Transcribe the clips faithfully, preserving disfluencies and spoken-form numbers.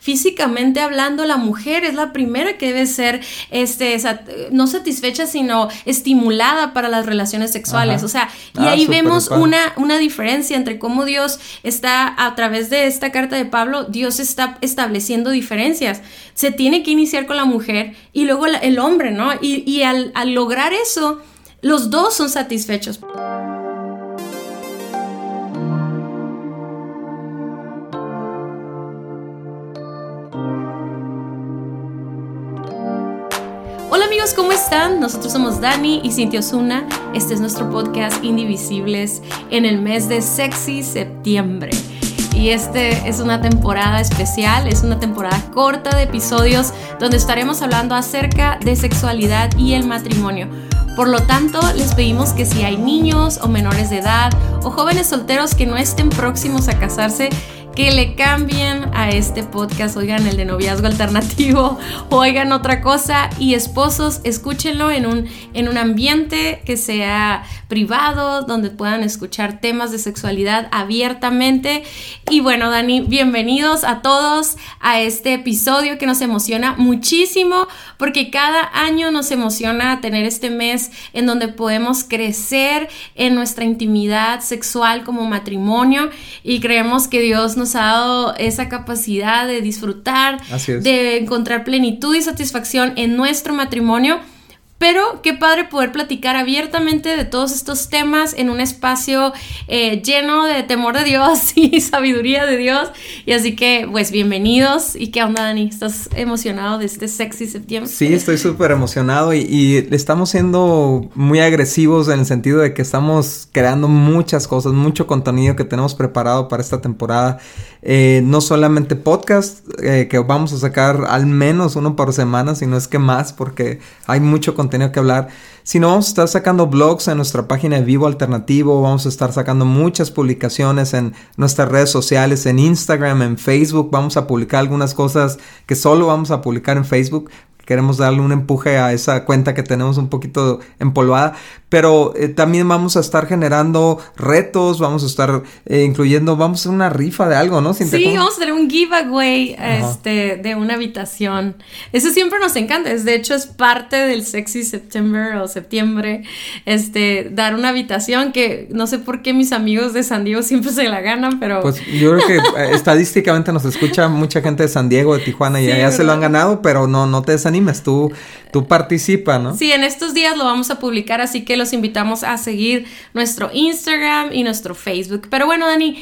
físicamente hablando, la mujer es la primera que debe ser, este, sat- no satisfecha, sino estimulada para las relaciones sexuales. Ajá. O sea, y ah, ahí vemos una, una diferencia entre cómo Dios está, a través de esta carta de Pablo, Dios está estableciendo diferencias. Se tiene que iniciar con la mujer y luego la, el hombre, ¿no? Y, y al, al lograr eso, los dos son satisfechos. Hola amigos, ¿cómo están? Nosotros somos Dani y Cintia Osuna. Este es nuestro podcast Indivisibles en el mes de Sexy Septiembre. Y este es una temporada especial, es una temporada corta de episodios donde estaremos hablando acerca de sexualidad y el matrimonio. Por lo tanto, les pedimos que si hay niños o menores de edad o jóvenes solteros que no estén próximos a casarse, que le cambien a este podcast, oigan el de noviazgo alternativo, oigan otra cosa, y esposos, escúchenlo en un, en un ambiente que sea privado, donde puedan escuchar temas de sexualidad abiertamente. Y bueno, Dani, bienvenidos a todos a este episodio que nos emociona muchísimo, porque cada año nos emociona tener este mes en donde podemos crecer en nuestra intimidad sexual como matrimonio, y creemos que Dios nos ha dado esa capacidad de disfrutar, de encontrar plenitud y satisfacción en nuestro matrimonio. Pero qué padre poder platicar abiertamente de todos estos temas en un espacio eh, lleno de temor de Dios y sabiduría de Dios. Y así que, pues, bienvenidos. ¿Y qué onda, Dani? ¿Estás emocionado de este Sexy Septiembre? Sí, estoy súper emocionado y, y estamos siendo muy agresivos en el sentido de que estamos creando muchas cosas, mucho contenido que tenemos preparado para esta temporada. Eh, no solamente podcast, eh, que vamos a sacar al menos uno por semana, si no es que más, porque hay mucho contenido Contenido que hablar, sino vamos a estar sacando blogs en nuestra página de Vivo Alternativo, vamos a estar sacando muchas publicaciones en nuestras redes sociales, en Instagram, en Facebook, vamos a publicar algunas cosas que solo vamos a publicar en Facebook. Queremos darle un empuje a esa cuenta que tenemos un poquito empolvada, pero eh, también vamos a estar generando retos, vamos a estar eh, incluyendo, vamos a hacer una rifa de algo, ¿no? Sí, ¿cómo? Vamos a hacer un giveaway este, de una habitación. Eso siempre nos encanta, es, de hecho es parte del Sexy September o septiembre, este, dar una habitación que no sé por qué mis amigos de San Diego siempre se la ganan, pero... Pues yo creo que eh, estadísticamente nos escucha mucha gente de San Diego, de Tijuana, y sí, allá se lo han ganado, pero no, no te desanimes. Tú, tú participa, ¿no? Sí, en estos días lo vamos a publicar, así que los invitamos a seguir nuestro Instagram y nuestro Facebook. Pero bueno, Dani,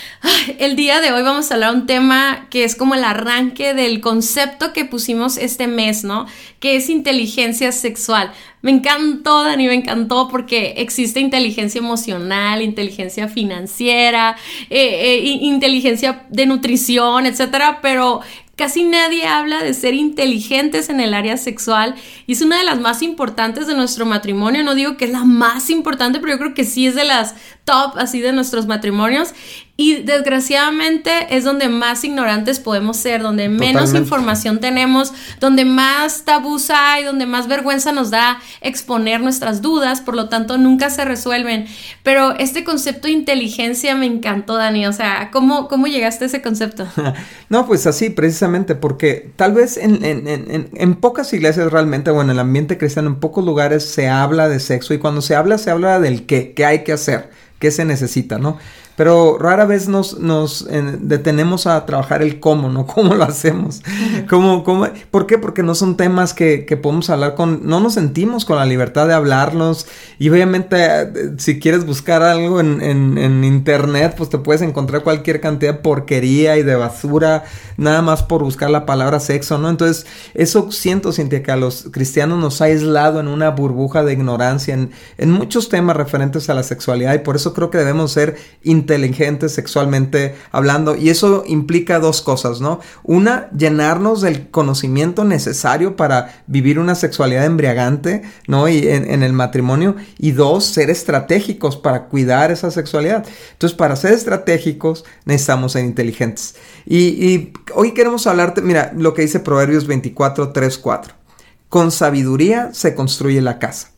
el día de hoy vamos a hablar de un tema que es como el arranque del concepto que pusimos este mes, ¿no? Que es inteligencia sexual. Me encantó, Dani, me encantó porque existe inteligencia emocional, inteligencia financiera, eh, eh, inteligencia de nutrición, etcétera, pero casi nadie habla de ser inteligentes en el área sexual, y es una de las más importantes de nuestro matrimonio. No digo que es la más importante, pero yo creo que sí es de las top así de nuestros matrimonios, y desgraciadamente es donde más ignorantes podemos ser, donde Totalmente. menos información tenemos, donde más tabús hay, donde más vergüenza nos da exponer nuestras dudas, por lo tanto nunca se resuelven. Pero este concepto de inteligencia me encantó, Dani, o sea, ¿cómo, cómo llegaste a ese concepto? No, pues así, precisamente, porque tal vez en, en, en, en pocas iglesias realmente, o en el ambiente cristiano, en pocos lugares se habla de sexo, y cuando se habla, se habla del qué, qué hay que hacer, qué se necesita, ¿no? Pero rara vez nos, nos eh, detenemos a trabajar el cómo, ¿no? ¿Cómo lo hacemos? ¿Cómo, cómo? ¿Por qué? Porque no son temas que, que podemos hablar con... No nos sentimos con la libertad de hablarlos. Y obviamente, eh, si quieres buscar algo en, en, en internet, pues te puedes encontrar cualquier cantidad de porquería y de basura, nada más por buscar la palabra sexo, ¿no? Entonces, eso siento, Cintia, que a los cristianos nos ha aislado en una burbuja de ignorancia en, en muchos temas referentes a la sexualidad, y por eso creo que debemos ser inteligentes sexualmente hablando, y eso implica dos cosas, ¿no? Una, llenarnos del conocimiento necesario para vivir una sexualidad embriagante, ¿no? Y en, en el matrimonio, y dos, ser estratégicos para cuidar esa sexualidad. Entonces, para ser estratégicos necesitamos ser inteligentes. Y, y hoy queremos hablarte, mira, lo que dice Proverbios veinticuatro, tres, cuatro. Con sabiduría se construye la casa.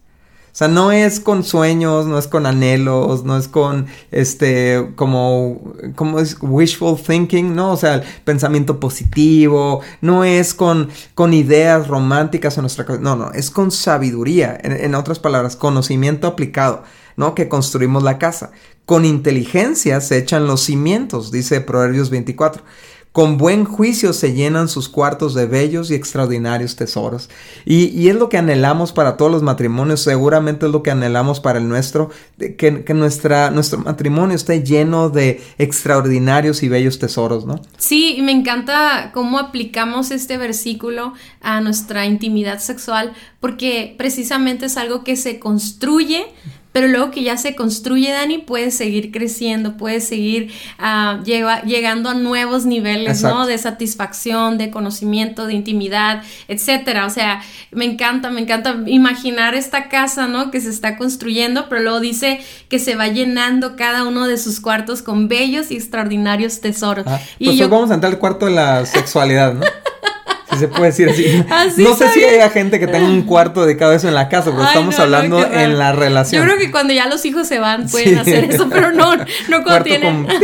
O sea, no es con sueños, no es con anhelos, no es con, este, como, como es wishful thinking, ¿no? O sea, el pensamiento positivo, no es con, con ideas románticas en nuestra cabeza, no, no, es con sabiduría, en, en otras palabras, conocimiento aplicado, ¿no? Que construimos la casa. Con inteligencia se echan los cimientos, dice Proverbios veinticuatro. Con buen juicio se llenan sus cuartos de bellos y extraordinarios tesoros. Y, y es lo que anhelamos para todos los matrimonios, seguramente es lo que anhelamos para el nuestro, que, que nuestra, nuestro matrimonio esté lleno de extraordinarios y bellos tesoros, ¿no? Sí, y me encanta cómo aplicamos este versículo a nuestra intimidad sexual, porque precisamente es algo que se construye, pero luego que ya se construye, Dani, puedes seguir creciendo, puedes seguir uh, lleva, llegando a nuevos niveles, exacto, ¿no? De satisfacción, de conocimiento, de intimidad, etcétera. O sea, me encanta, me encanta imaginar esta casa, ¿no? Que se está construyendo, pero luego dice que se va llenando cada uno de sus cuartos con bellos y extraordinarios tesoros. Ah, y pues yo... hoy vamos a entrar al cuarto de la sexualidad, ¿no? Si se puede decir así. así no sé si hay gente que tenga un cuarto dedicado a eso en la casa, pero Ay, estamos no, hablando no, en la relación. Yo creo que cuando ya los hijos se van pueden sí. hacer eso, pero no, no cuando cuarto tienen. Con...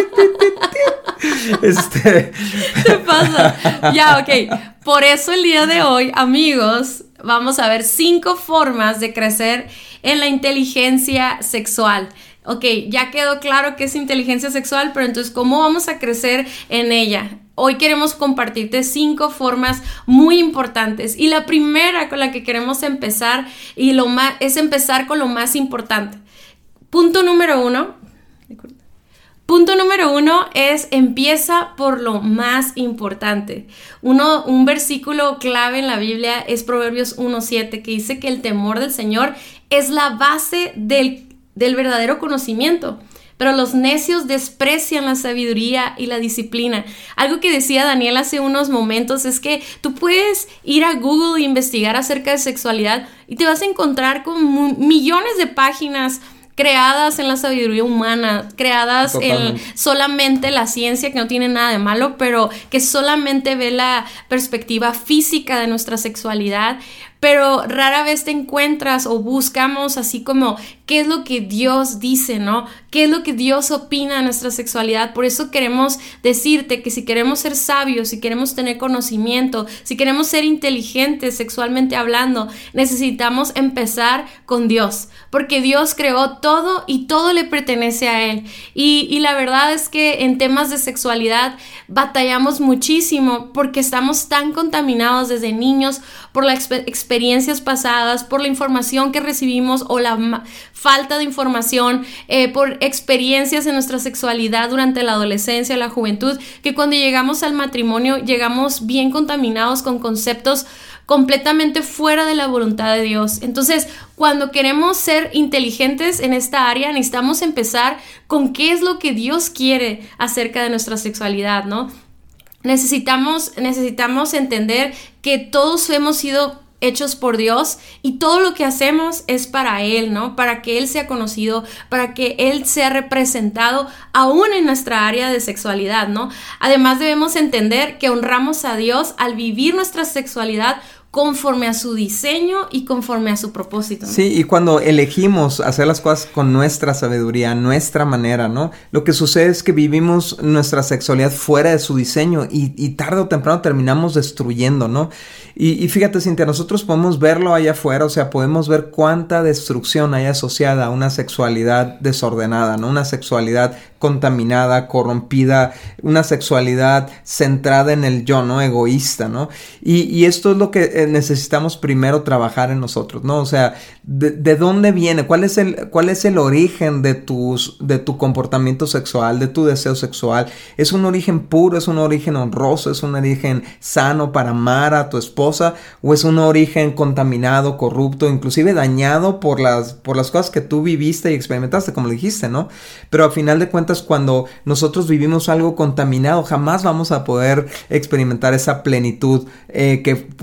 este. ¿Qué pasa? Ya, ok. Por eso el día de hoy, amigos, vamos a ver cinco formas de crecer en la inteligencia sexual. Ok, ya quedó claro qué es inteligencia sexual, pero entonces, ¿cómo vamos a crecer en ella? Hoy queremos compartirte cinco formas muy importantes. Y la primera con la que queremos empezar y lo más, es empezar con lo más importante. Punto número uno. Punto número uno es empieza por lo más importante. Uno, un versículo clave en la Biblia es Proverbios uno siete, que dice que el temor del Señor es la base del, del verdadero conocimiento. Pero los necios desprecian la sabiduría y la disciplina. Algo que decía Daniel hace unos momentos es que tú puedes ir a Google e investigar acerca de sexualidad y te vas a encontrar con millones de páginas creadas en la sabiduría humana, creadas Totalmente. en solamente la ciencia, que no tiene nada de malo, pero que solamente ve la perspectiva física de nuestra sexualidad. Pero rara vez te encuentras o buscamos así como qué es lo que Dios dice, ¿no? ¿Qué es lo que Dios opina de nuestra sexualidad? Por eso queremos decirte que si queremos ser sabios, si queremos tener conocimiento, si queremos ser inteligentes sexualmente hablando, necesitamos empezar con Dios, porque Dios creó todo y todo le pertenece a Él. Y, y la verdad es que en temas de sexualidad batallamos muchísimo porque estamos tan contaminados desde niños por la experiencia experiencias pasadas, por la información que recibimos o la ma- falta de información, eh, por experiencias en nuestra sexualidad durante la adolescencia, la juventud, que cuando llegamos al matrimonio llegamos bien contaminados con conceptos completamente fuera de la voluntad de Dios. Entonces, cuando queremos ser inteligentes en esta área, necesitamos empezar con qué es lo que Dios quiere acerca de nuestra sexualidad, ¿no? Necesitamos, necesitamos entender que todos hemos sido hechos por Dios y todo lo que hacemos es para Él, ¿no? Para que Él sea conocido, para que Él sea representado aún en nuestra área de sexualidad, ¿no? Además debemos entender que honramos a Dios al vivir nuestra sexualidad conforme a su diseño y conforme a su propósito, ¿no? Sí, y cuando elegimos hacer las cosas con nuestra sabiduría, nuestra manera, ¿no? Lo que sucede es que vivimos nuestra sexualidad fuera de su diseño y, y tarde o temprano terminamos destruyendo, ¿no? Y, y fíjate, Cintia, nosotros podemos verlo allá afuera, o sea, podemos ver cuánta destrucción hay asociada a una sexualidad desordenada, ¿no? Una sexualidad contaminada, corrompida, una sexualidad centrada en el yo, ¿no? Egoísta, ¿no? Y, y esto es lo que necesitamos primero trabajar en nosotros, ¿no? O sea, ¿de, de dónde viene? ¿Cuál es el, cuál es el origen de tus, de tu comportamiento sexual, de tu deseo sexual? ¿Es un origen puro? ¿Es un origen honroso? ¿Es un origen sano para amar a tu esposa? ¿O es un origen contaminado, corrupto, inclusive dañado por las, por las cosas que tú viviste y experimentaste, como le dijiste, ¿no? Pero al final de cuentas, cuando nosotros vivimos algo contaminado, jamás vamos a poder experimentar esa plenitud eh, que, por la que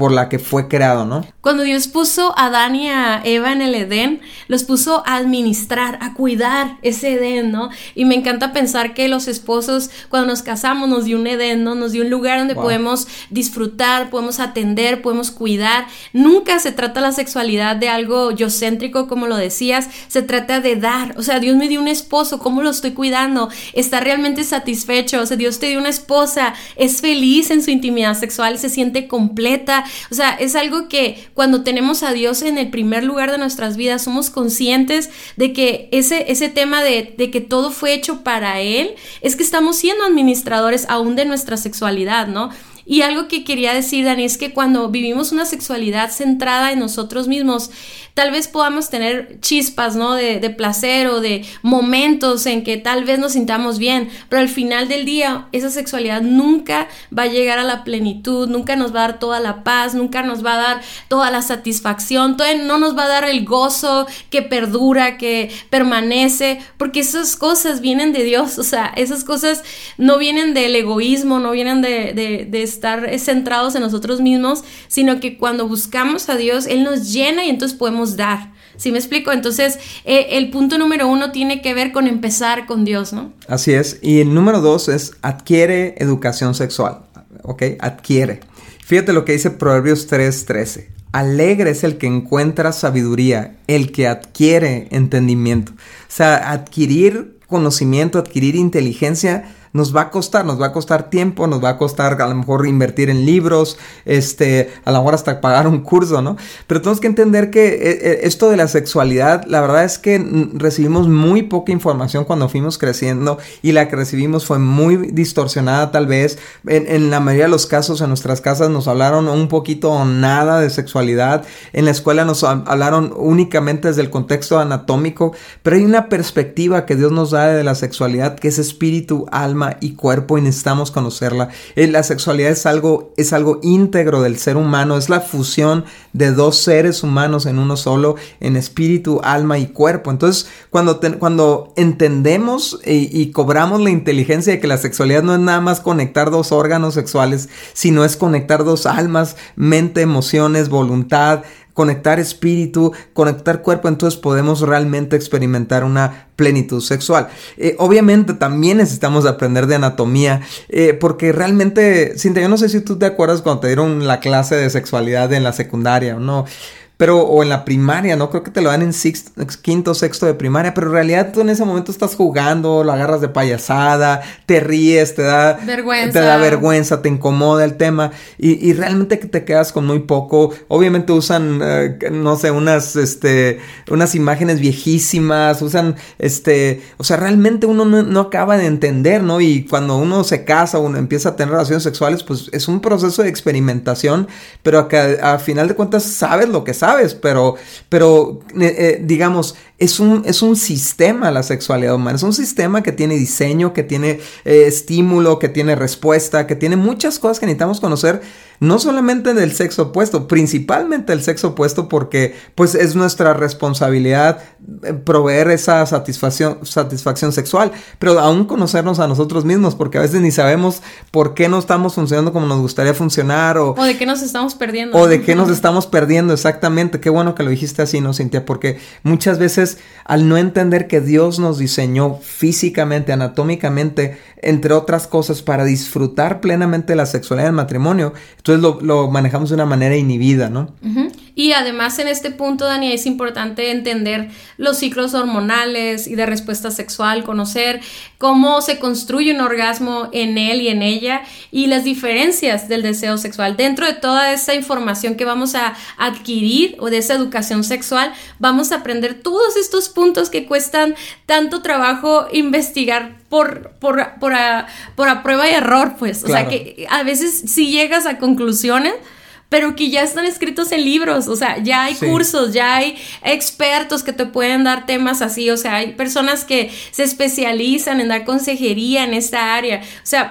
fue creado, ¿no? Cuando Dios puso a Adán y a Eva en el Edén, los puso a administrar, a cuidar ese Edén, ¿no? Y me encanta pensar que los esposos, cuando nos casamos, nos dio un Edén, ¿no? Nos dio un lugar donde wow. podemos disfrutar, podemos atender, podemos cuidar. Nunca se trata la sexualidad de algo yocéntrico, como lo decías, se trata de dar. O sea, Dios me dio un esposo, ¿cómo lo estoy cuidando? ¿Está realmente satisfecho? O sea, Dios te dio una esposa, es feliz en su intimidad sexual, se siente completa. O sea, es algo que cuando tenemos a Dios en el primer lugar de nuestras vidas, somos conscientes de que ese, ese tema de, de que todo fue hecho para Él, es que estamos siendo administradores aún de nuestra sexualidad, ¿no? Y algo que quería decir, Dani, es que cuando vivimos una sexualidad centrada en nosotros mismos, tal vez podamos tener chispas, ¿no? De, de placer o de momentos en que tal vez nos sintamos bien, pero al final del día esa sexualidad nunca va a llegar a la plenitud, nunca nos va a dar toda la paz, nunca nos va a dar toda la satisfacción, todavía no nos va a dar el gozo que perdura, que permanece, porque esas cosas vienen de Dios. O sea, esas cosas no vienen del egoísmo, no vienen de, de, de estar centrados en nosotros mismos, sino que cuando buscamos a Dios, Él nos llena y entonces podemos dar. ¿Sí me explico? Entonces, eh, el punto número uno tiene que ver con empezar con Dios, ¿no? Así es. Y el número dos es adquiere educación sexual, ¿ok? Adquiere. Fíjate lo que dice Proverbios tres trece. Alegre es el que encuentra sabiduría, el que adquiere entendimiento. O sea, adquirir conocimiento, adquirir inteligencia nos va a costar, nos va a costar tiempo, nos va a costar a lo mejor invertir en libros, este, a lo mejor hasta pagar un curso, ¿no? Pero tenemos que entender que eh, esto de la sexualidad, la verdad es que recibimos muy poca información cuando fuimos creciendo y la que recibimos fue muy distorsionada tal vez. En, en la mayoría de los casos en nuestras casas nos hablaron un poquito o nada de sexualidad. En la escuela nos hablaron únicamente desde el contexto anatómico, pero hay una perspectiva que Dios nos da de la sexualidad que es espíritu, alma y cuerpo y necesitamos conocerla. Eh, la sexualidad es algo, es algo íntegro del ser humano, es la fusión de dos seres humanos en uno solo, en espíritu, alma y cuerpo. Entonces, cuando, te, cuando entendemos y, y cobramos la inteligencia de que la sexualidad no es nada más conectar dos órganos sexuales, sino es conectar dos almas, mente, emociones, voluntad, conectar espíritu, conectar cuerpo, entonces podemos realmente experimentar una plenitud sexual. Eh, obviamente también necesitamos aprender de anatomía, eh, porque realmente, Cintia, yo no sé si tú te acuerdas cuando te dieron la clase de sexualidad en la secundaria, ¿no? Pero, o en la primaria, ¿no? Creo que te lo dan en sexto, quinto, sexto de primaria, pero en realidad tú en ese momento estás jugando, lo agarras de payasada, te ríes, te da vergüenza, te da vergüenza, te incomoda el tema y, y realmente que te quedas con muy poco. Obviamente usan, eh, no sé, unas, este, unas imágenes viejísimas, usan, este, o sea, realmente uno no, no acaba de entender, ¿no? Y cuando uno se casa o uno empieza a tener relaciones sexuales, pues es un proceso de experimentación, pero acá, a final de cuentas sabes lo que sabes. Sabes, pero, pero eh, eh, digamos, es un, es un sistema la sexualidad humana, es un sistema que tiene diseño, que tiene eh, estímulo, que tiene respuesta, que tiene muchas cosas que necesitamos conocer, no solamente del sexo opuesto, principalmente del sexo opuesto, porque pues es nuestra responsabilidad proveer esa satisfacción, satisfacción sexual, pero aún conocernos a nosotros mismos, porque a veces ni sabemos por qué no estamos funcionando como nos gustaría funcionar, o, o de qué nos estamos perdiendo. O de qué nos estamos perdiendo, exactamente. Qué bueno que lo dijiste así, ¿no, Cintia? Porque muchas veces al no entender que Dios nos diseñó físicamente, anatómicamente, entre otras cosas, para disfrutar plenamente la sexualidad del matrimonio, entonces lo, lo manejamos de una manera inhibida, ¿no? Uh-huh. Y además en este punto, Dani, es importante entender los ciclos hormonales y de respuesta sexual, conocer cómo se construye un orgasmo en él y en ella y las diferencias del deseo sexual. Dentro de toda esa información que vamos a adquirir o de esa educación sexual, vamos a aprender todos estos puntos que cuestan tanto trabajo investigar por, por, por, a, por a prueba y error, pues. Claro. O sea, que a veces sí llegas a conclusiones, pero que ya están escritos en libros, o sea, ya hay sí. cursos, ya hay expertos que te pueden dar temas así, o sea, hay personas que se especializan en dar consejería en esta área, o sea,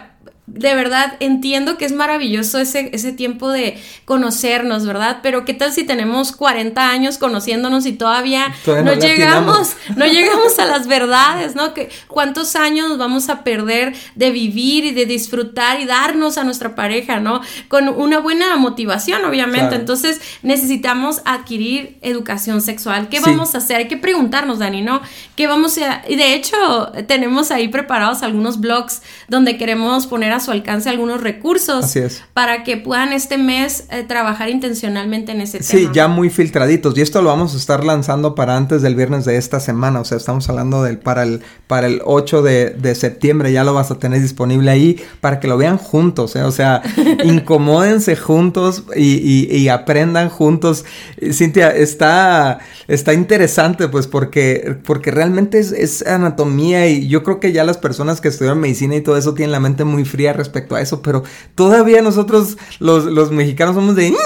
de verdad entiendo que es maravilloso ese, ese tiempo de conocernos, ¿verdad? Pero ¿qué tal si tenemos cuarenta años conociéndonos y todavía, todavía no, no llegamos, no llegamos a las verdades, ¿no? Que ¿cuántos años nos vamos a perder de vivir y de disfrutar y darnos a nuestra pareja, ¿no? Con una buena motivación, obviamente. Claro. Entonces necesitamos adquirir educación sexual. ¿Qué sí. vamos a hacer? Hay que preguntarnos, Dani, ¿no? ¿Qué vamos a...? Y de hecho, tenemos ahí preparados algunos blogs donde queremos poner a su alcance algunos recursos para que puedan este mes eh, trabajar intencionalmente en ese sí, tema. Sí, ya muy filtraditos, y esto lo vamos a estar lanzando para antes del viernes de esta semana, o sea, estamos hablando del para el para el ocho de septiembre, ya lo vas a tener disponible ahí para que lo vean juntos, ¿eh? O sea, incomódense juntos y, y, y aprendan juntos. Cintia, está está interesante, pues, porque porque realmente es, es anatomía, y yo creo que ya las personas que estudian medicina y todo eso tienen la mente muy fría respecto a eso, pero todavía nosotros los, los mexicanos somos de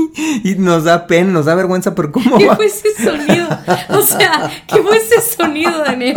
y nos da pena, nos da vergüenza, pero ¿cómo ¿Qué va? fue ese sonido? O sea, ¿qué fue ese sonido, Daniel?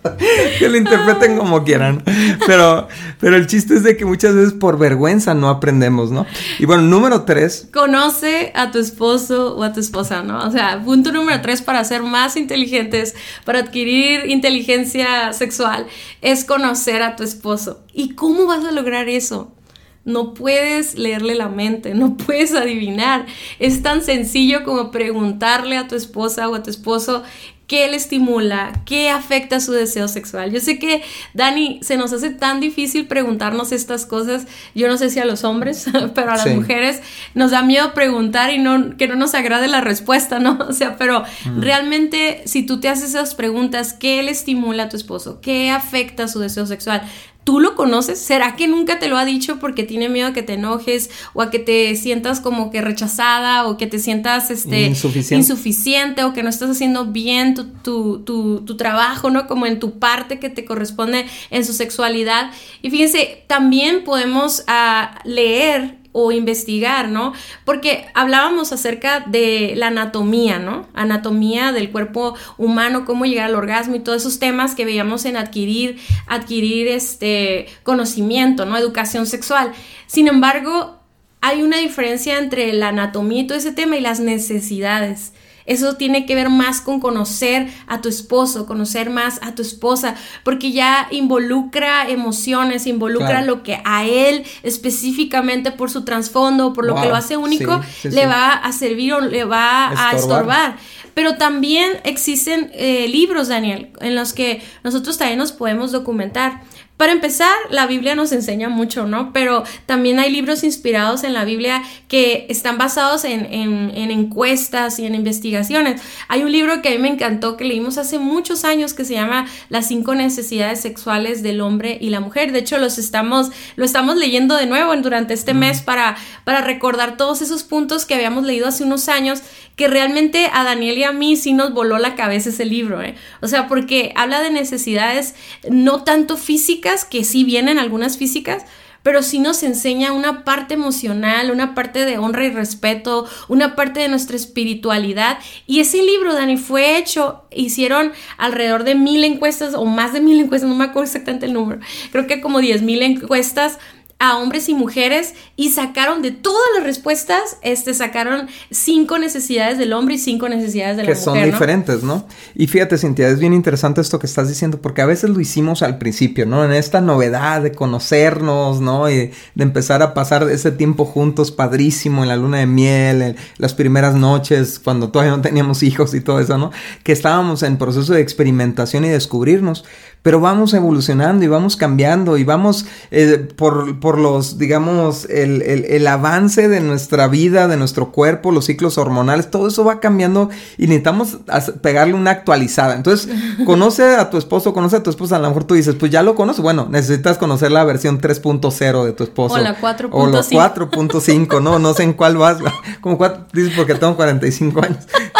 Que lo interpreten como quieran, pero, pero el chiste es de que muchas veces por vergüenza no aprendemos, ¿no? Y bueno, número tres. Conoce a tu esposo o a tu esposa, ¿no? O sea, punto número tres para ser más inteligentes, para adquirir inteligencia sexual, es conocer a tu esposo. ¿Y cómo vas a lograr eso? No puedes leerle la mente, no puedes adivinar. Es tan sencillo como preguntarle a tu esposa o a tu esposo qué le estimula, qué afecta su deseo sexual. Yo sé que, Dani, se nos hace tan difícil preguntarnos estas cosas. Yo no sé si a los hombres, pero a las sí. mujeres nos da miedo preguntar y no, que no nos agrade la respuesta, ¿no? O sea, pero mm. realmente si tú te haces esas preguntas, ¿qué le estimula a tu esposo? ¿Qué afecta su deseo sexual? ¿Tú lo conoces? ¿Será que nunca te lo ha dicho porque tiene miedo a que te enojes o a que te sientas como que rechazada o que te sientas este, insuficiente. insuficiente o que no estás haciendo bien tu, tu, tu, tu trabajo, ¿no? Como en tu parte que te corresponde en su sexualidad. Y fíjense, también podemos uh, leer o investigar, ¿no? Porque hablábamos acerca de la anatomía, ¿no? Anatomía del cuerpo humano, cómo llegar al orgasmo y todos esos temas que veíamos en adquirir, adquirir este conocimiento, ¿no? Educación sexual. Sin embargo, hay una diferencia entre la anatomía y todo ese tema y las necesidades. Eso tiene que ver más con conocer a tu esposo, conocer más a tu esposa, porque ya involucra emociones, involucra claro. lo que a él específicamente por su trasfondo, por lo wow. que lo hace único, sí, sí, le sí. va a servir o le va estorbar. a estorbar. Pero también existen eh, libros, Daniel, en los que nosotros también nos podemos documentar. Para empezar, la Biblia nos enseña mucho, ¿no? Pero también hay libros inspirados en la Biblia que están basados en, en, en encuestas y en investigaciones. Hay un libro que a mí me encantó, que leímos hace muchos años, que se llama Las cinco necesidades sexuales del hombre y la mujer. De hecho, los estamos, lo estamos leyendo de nuevo durante este mm. mes para, para recordar todos esos puntos que habíamos leído hace unos años, que realmente a Daniel y a mí sí nos voló la cabeza ese libro, ¿eh? O sea, porque habla de necesidades no tanto físicas, que sí vienen algunas físicas, pero sí nos enseña una parte emocional, una parte de honra y respeto, una parte de nuestra espiritualidad. Y ese libro, Dani, fue hecho, hicieron alrededor de mil encuestas o más de mil encuestas, no me acuerdo exactamente el número, creo que como diez mil encuestas a hombres y mujeres, y sacaron de todas las respuestas, este, sacaron cinco necesidades del hombre y cinco necesidades de la mujer, mujer, que son diferentes, ¿no? ¿no? Y fíjate, Cintia, es bien interesante esto que estás diciendo, porque a veces lo hicimos al principio, ¿no? En esta novedad de conocernos, ¿no? Y de empezar a pasar ese tiempo juntos, padrísimo, en la luna de miel, en las primeras noches, cuando todavía no teníamos hijos y todo eso, ¿no? Que estábamos en proceso de experimentación y descubrirnos. Pero vamos evolucionando y vamos cambiando y vamos eh, por, por los, digamos, el, el, el avance de nuestra vida, de nuestro cuerpo, los ciclos hormonales, todo eso va cambiando y necesitamos pegarle una actualizada. Entonces, conoce a tu esposo, conoce a tu esposa, a lo mejor tú dices, pues ya lo conoces, bueno, necesitas conocer la versión tres punto cero de tu esposo. O la cuatro punto cinco. O la cuatro punto cinco, no, no sé en cuál vas, como cuatro, dices porque tengo cuarenta y cinco años.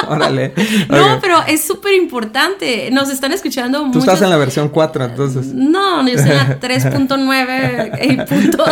Órale. No, Okay. pero es súper importante. Nos están escuchando Tú muchos... estás en la versión cuatro, entonces. No, yo estoy en la tres punto nueve y punto...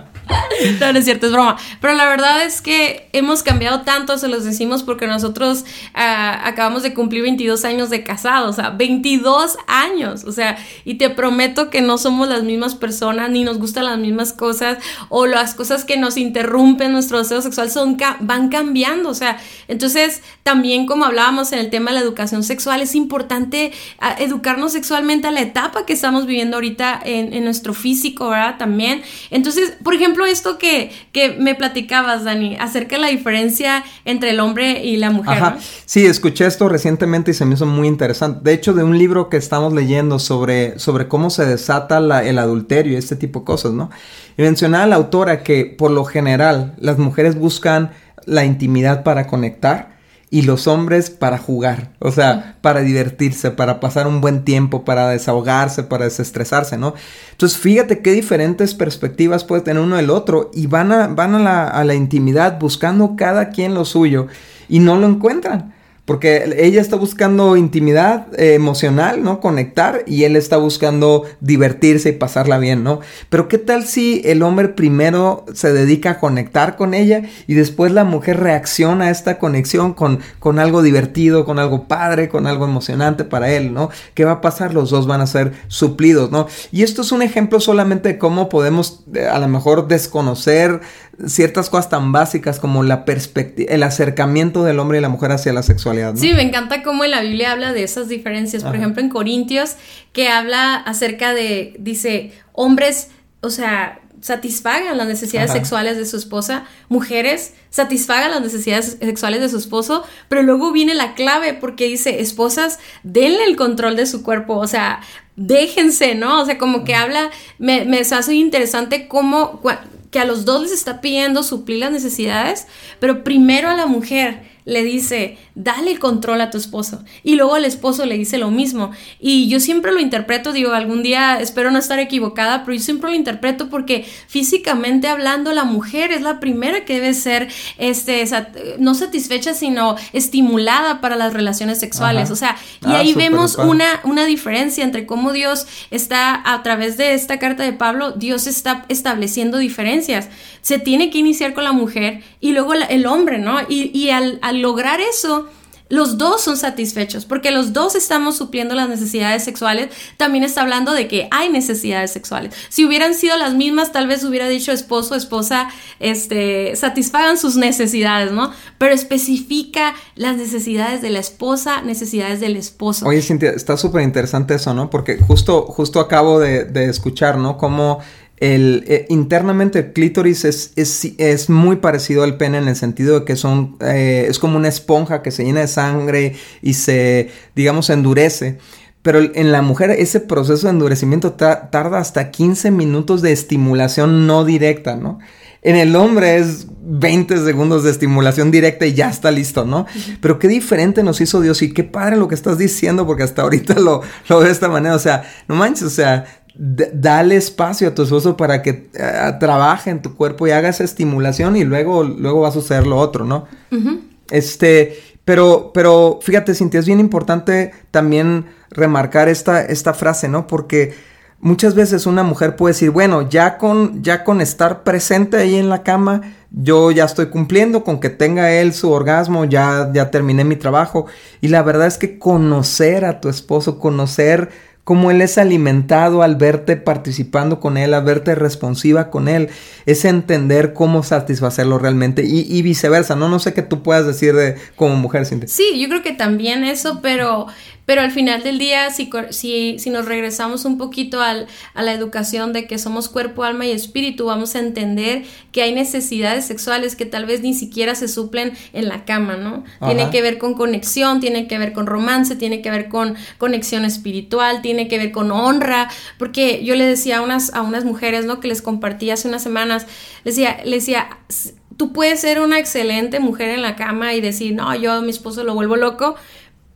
No, no es cierto, es broma. Pero la verdad es que hemos cambiado tanto, se los decimos porque nosotros uh, acabamos de cumplir veintidós años de casados, o sea, veintidós años, o sea, y te prometo que no somos las mismas personas, ni nos gustan las mismas cosas, o las cosas que nos interrumpen nuestro deseo sexual son, van cambiando, o sea, entonces también como hablábamos en el tema de la educación sexual, es importante uh, educarnos sexualmente a la etapa que estamos viviendo ahorita en, en nuestro físico, ¿verdad? También, entonces, por ejemplo, esto que, que me platicabas, Dani, acerca de la diferencia entre el hombre y la mujer. Ajá. ¿No? Sí, escuché esto recientemente y se me hizo muy interesante. De hecho, de un libro que estamos leyendo sobre, sobre cómo se desata la, el adulterio y este tipo de cosas, ¿no? Y mencionaba la autora que, por lo general, las mujeres buscan la intimidad para conectar y los hombres para jugar, o sea, para divertirse, para pasar un buen tiempo, para desahogarse, para desestresarse, ¿no? Entonces, fíjate qué diferentes perspectivas puede tener uno del otro y van a, van a la, a la intimidad buscando cada quien lo suyo y no lo encuentran. Porque ella está buscando intimidad eh, emocional, ¿no? Conectar, y él está buscando divertirse y pasarla bien, ¿no? Pero ¿qué tal si el hombre primero se dedica a conectar con ella y después la mujer reacciona a esta conexión con, con algo divertido, con algo padre, con algo emocionante para él, ¿no? ¿Qué va a pasar? Los dos van a ser suplidos, ¿no? Y esto es un ejemplo solamente de cómo podemos eh, a lo mejor desconocer ciertas cosas tan básicas como la perspectiva, el acercamiento del hombre y la mujer hacia la sexualidad, ¿no? Sí, me encanta cómo en la Biblia habla de esas diferencias. Por Ajá. ejemplo, en Corintios, que habla acerca de, dice, hombres, o sea, satisfagan las necesidades Ajá. sexuales de su esposa, mujeres satisfagan las necesidades sexuales de su esposo, pero luego viene la clave porque dice, esposas, denle el control de su cuerpo, o sea, déjense, ¿no? O sea, como que habla, me, me hace interesante cómo, que a los dos les está pidiendo suplir las necesidades, pero primero a la mujer le dice, dale el control a tu esposo. Y luego el esposo le dice lo mismo. Y yo siempre lo interpreto, digo, algún día espero no estar equivocada, pero yo siempre lo interpreto porque físicamente hablando, la mujer es la primera que debe ser, este, sat- no satisfecha, sino estimulada para las relaciones sexuales. Ajá. O sea, y ah, ahí vemos una, una diferencia entre cómo Dios está, a través de esta carta de Pablo, Dios está estableciendo diferencias. Se tiene que iniciar con la mujer y luego la, el hombre, ¿no? Y, y al, al lograr eso, los dos son satisfechos, porque los dos estamos supliendo las necesidades sexuales. También está hablando de que hay necesidades sexuales. Si hubieran sido las mismas, tal vez hubiera dicho esposo, esposa, este, satisfagan sus necesidades, ¿no? Pero especifica las necesidades de la esposa, necesidades del esposo. Oye, Cintia, está súper interesante eso, ¿no? Porque justo, justo acabo de, de escuchar, ¿no? Cómo El, eh, internamente el clítoris es, es, es muy parecido al pene en el sentido de que son, eh, es como una esponja que se llena de sangre y se, digamos, endurece. Pero en la mujer ese proceso de endurecimiento ta- tarda hasta quince minutos de estimulación no directa, ¿no? En el hombre es veinte segundos de estimulación directa y ya está listo, ¿no? Uh-huh. Pero qué diferente nos hizo Dios y qué padre lo que estás diciendo, porque hasta ahorita lo, lo veo de esta manera. O sea, no manches, o sea, D- dale espacio a tu esposo para que uh, trabaje en tu cuerpo y haga esa estimulación y luego, luego va a suceder lo otro, ¿no? Uh-huh. Este, pero, pero fíjate, Cintia, es bien importante también remarcar esta, esta frase, ¿no? Porque muchas veces una mujer puede decir, bueno, ya con, ya con estar presente ahí en la cama, yo ya estoy cumpliendo con que tenga él su orgasmo, ya, ya terminé mi trabajo. Y la verdad es que conocer a tu esposo, conocer cómo él es alimentado al verte participando con él, al verte responsiva con él, es entender cómo satisfacerlo realmente y, y viceversa, ¿no? No sé qué tú puedas decir de como mujer, Cintia. Sí, yo creo que también eso, pero, pero al final del día, si, si, si nos regresamos un poquito al, a la educación de que somos cuerpo, alma y espíritu, vamos a entender que hay necesidades sexuales que tal vez ni siquiera se suplen en la cama, ¿no? Ajá. Tiene que ver con conexión, tiene que ver con romance, tiene que ver con conexión espiritual, tiene que ver con honra, porque yo le decía a unas, a unas mujeres, ¿no? Que les compartí hace unas semanas, les decía, les decía, tú puedes ser una excelente mujer en la cama y decir, no, yo a mi esposo lo vuelvo loco,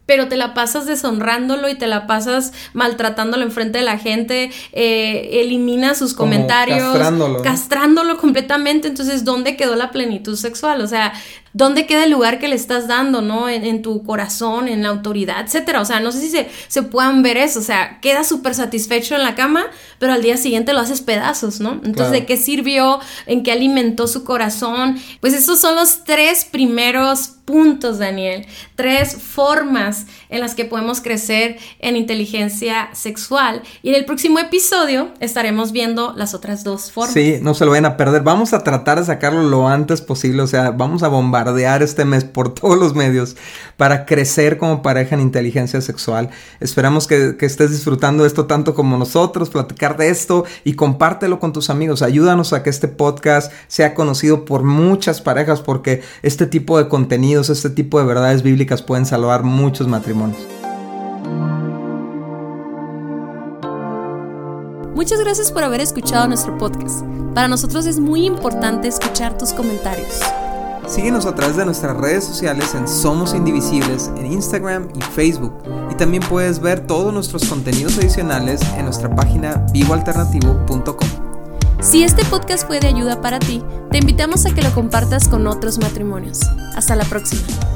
pero te la pasas deshonrándolo y te la pasas maltratándolo enfrente de la gente, eh, elimina sus Como comentarios, castrándolo, ¿no? castrándolo completamente. Entonces, ¿dónde quedó la plenitud sexual? O sea, ¿dónde queda el lugar que le estás dando, no? En, en tu corazón, en la autoridad, etcétera. O sea, no sé si se, se puedan ver eso. O sea, queda súper satisfecho en la cama, pero al día siguiente lo haces pedazos, ¿no? Entonces, claro. ¿De qué sirvió? ¿En qué alimentó su corazón? Pues esos son los tres primeros puntos, Daniel. Tres formas en las que podemos crecer en inteligencia sexual. Y en el próximo episodio estaremos viendo las otras dos formas. Sí, no se lo vayan a perder. Vamos a tratar de sacarlo lo antes posible. O sea, vamos a bombardear este mes por todos los medios para crecer como pareja en inteligencia sexual. Esperamos que, que estés disfrutando esto tanto como nosotros, platicar de esto y compártelo con tus amigos. Ayúdanos a que este podcast sea conocido por muchas parejas, porque este tipo de contenidos, este tipo de verdades bíblicas pueden salvar muchos matrimonios. Muchas gracias por haber escuchado nuestro podcast. Para nosotros es muy importante escuchar tus comentarios. Síguenos a través de nuestras redes sociales en Somos Indivisibles, en Instagram y Facebook. Y también puedes ver todos nuestros contenidos adicionales en nuestra página vivo alternativo punto com. Si este podcast fue de ayuda para ti, te invitamos a que lo compartas con otros matrimonios. Hasta la próxima.